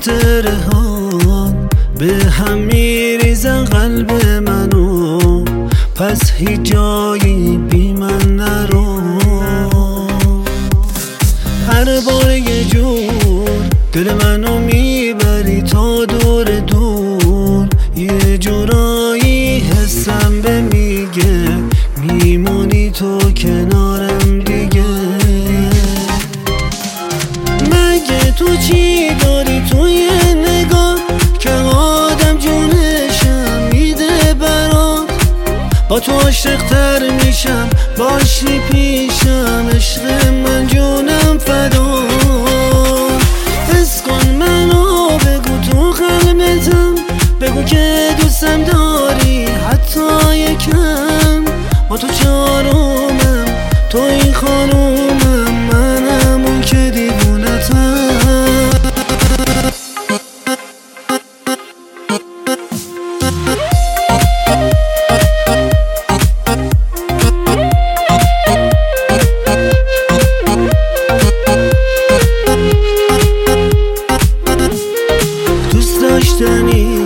خاطره ها به هم میریزن قلب منو، پس هیچ جایی بی من نرو. هر بار یه جور دل منو میبری تا دور دور، یه جورایی حسم به میگه میمونی تو کنارم دیگه. مگه تو چی داری توی نگاه که آدم جونشم میده برات؟ با تو عاشق‌تر میشم باشی پیشم، عشق من جونم فدا. حس کن منو بگو تو قلبتم، بگو که دوستم داری حتی یکم. با تو چهارمم تو این خانومم، منم اون که دیوونتم. دوست داشتنی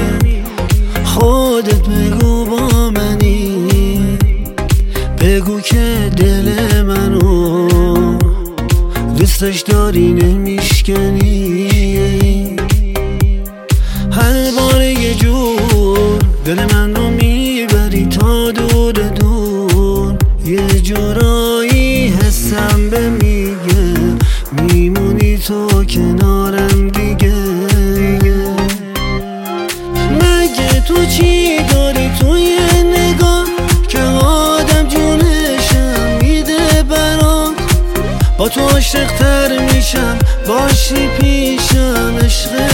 خودت بگو با منی، بگو که دل منو دوستش داری نمیشکنی. هر بار یه جور دل منو میبری تا دور دور، یه جورایی حسم به میگه میمونی تو کنارم دیگه. مگه تو چی داری توی نگاه که آدم جونشم میده برات؟ با تو عاشق‌تر میشم باشی پیشم، عشق